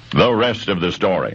The rest of the story.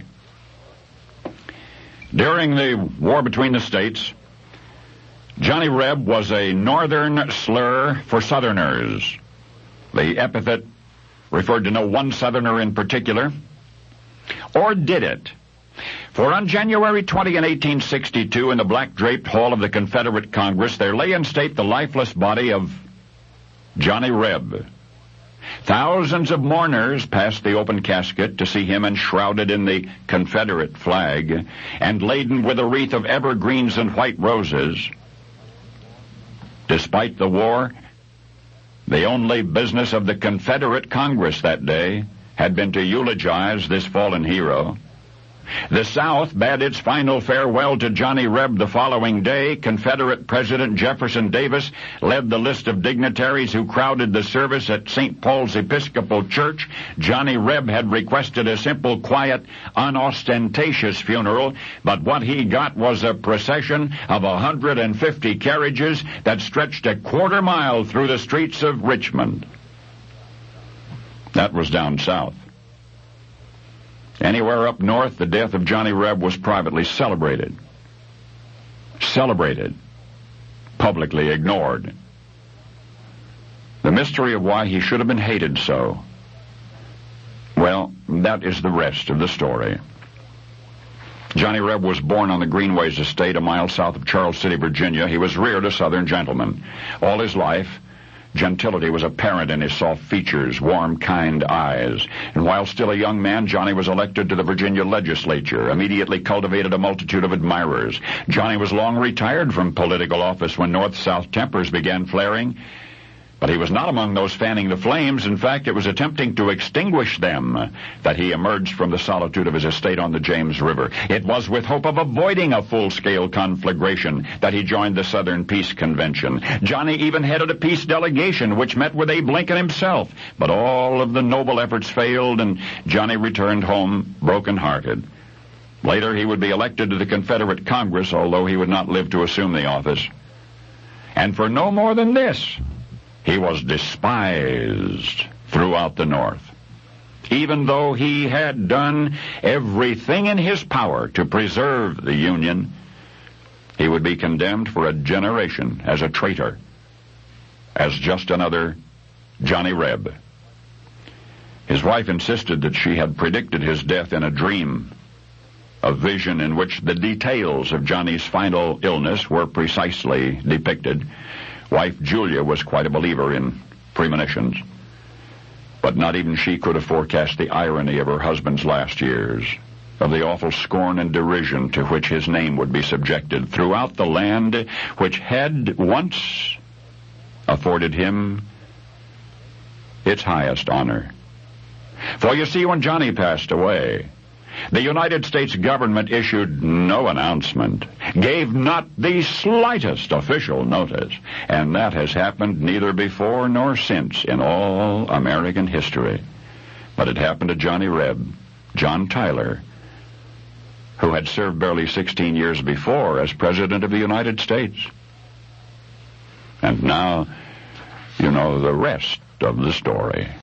During the war between the states, Johnny Reb was a northern slur for Southerners. The epithet referred to no one Southerner in particular. Or did it? For on January 20 in 1862, in the black-draped hall of the Confederate Congress, there lay in state the lifeless body of Johnny Reb. Thousands of mourners passed the open casket to see him enshrouded in the Confederate flag and laden with a wreath of evergreens and white roses. Despite the war, the only business of the Confederate Congress that day had been to eulogize this fallen hero. The South bade its final farewell to Johnny Reb the following day. Confederate President Jefferson Davis led the list of dignitaries who crowded the service at St. Paul's Episcopal Church. Johnny Reb had requested a simple, quiet, unostentatious funeral, but what he got was a procession of 150 carriages that stretched a quarter mile through the streets of Richmond. That was down south. Anywhere up north, the death of Johnny Reb was privately celebrated. Publicly ignored. The mystery of why he should have been hated so. Well, that is the rest of the story. Johnny Reb was born on the Greenways estate a mile south of Charles City, Virginia. He was reared a Southern gentleman. All his life, gentility was apparent in his soft features, warm, kind eyes. And while still a young man, Johnny was elected to the Virginia legislature, immediately cultivated a multitude of admirers. Johnny was long retired from political office when North-South tempers began flaring. But he was not among those fanning the flames. In fact, it was attempting to extinguish them that he emerged from the solitude of his estate on the James River. It was with hope of avoiding a full-scale conflagration that he joined the Southern Peace Convention. Johnny even headed a peace delegation, which met with Abe Lincoln himself. But all of the noble efforts failed, and Johnny returned home broken-hearted. Later, he would be elected to the Confederate Congress, although he would not live to assume the office. And for no more than this, he was despised throughout the North. Even though he had done everything in his power to preserve the Union, he would be condemned for a generation as a traitor, as just another Johnny Reb. His wife insisted that she had predicted his death in a dream, a vision in which the details of Johnny's final illness were precisely depicted. Wife Julia was quite a believer in premonitions, but not even she could have forecast the irony of her husband's last years, of the awful scorn and derision to which his name would be subjected throughout the land which had once afforded him its highest honor. For you see, when Johnny passed away, the United States government issued no announcement, gave not the slightest official notice, and that has happened neither before nor since in all American history. But it happened to Johnny Reb, John Tyler, who had served barely 16 years before as President of the United States. And now you know the rest of the story.